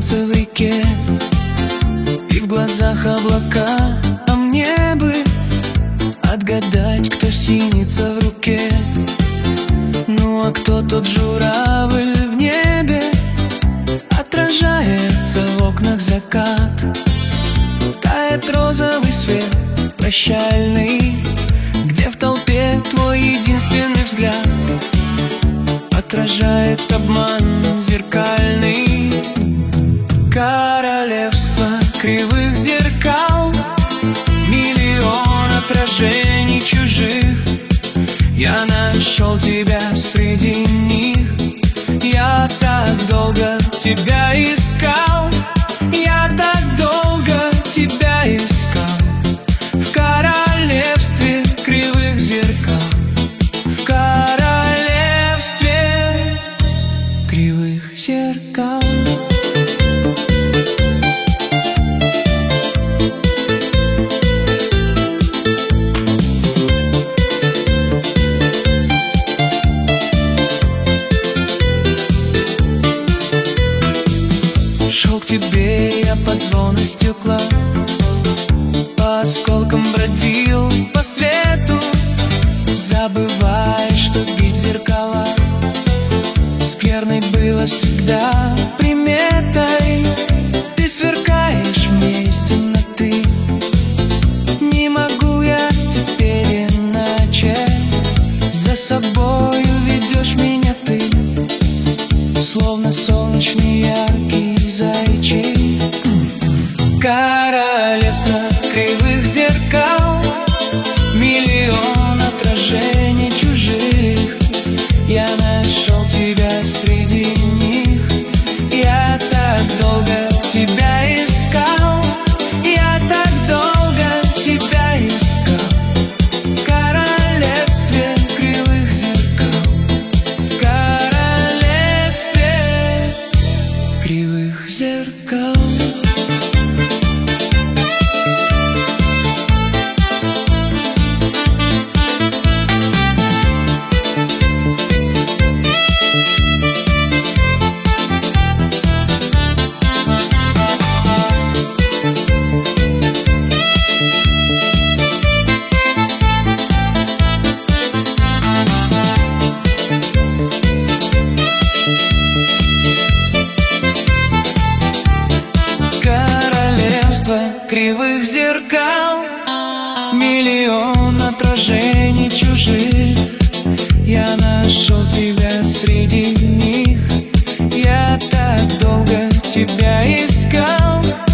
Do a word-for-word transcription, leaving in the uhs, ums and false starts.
купаться в реке, и в глазах облака, а мне бы отгадать, кто синица в руке. Ну а кто тот журавль в небе? Отражается в окнах закат, тает розовый свет прощальный, где в толпе твой единственный взгляд отражает обман зеркальный. Королевство кривых зеркал, миллион отражений чужих. Я нашел тебя среди них. Я так долго тебя искал, я так долго тебя искал. В королевстве кривых зеркал, в королевстве кривых зеркал. Шел к тебе я под звоны стекла, по осколкам бродил по свету, забывая, что бить зеркала скверной было всегда приметой. Ты сверкаешь мне из темноты, не могу я теперь иначе. За собою ведешь меня ты, словно солнечный яркий зайчик. Королевство кривых зеркал, миллион отражений чужих. Я нашел тебя среди них. Я так долго тебя искал, я так долго тебя искал. В королевстве кривых зеркал, в королевстве кривых зеркал. Кривых зеркал, миллион отражений чужих. Я нашел тебя среди них. Я так долго тебя искал,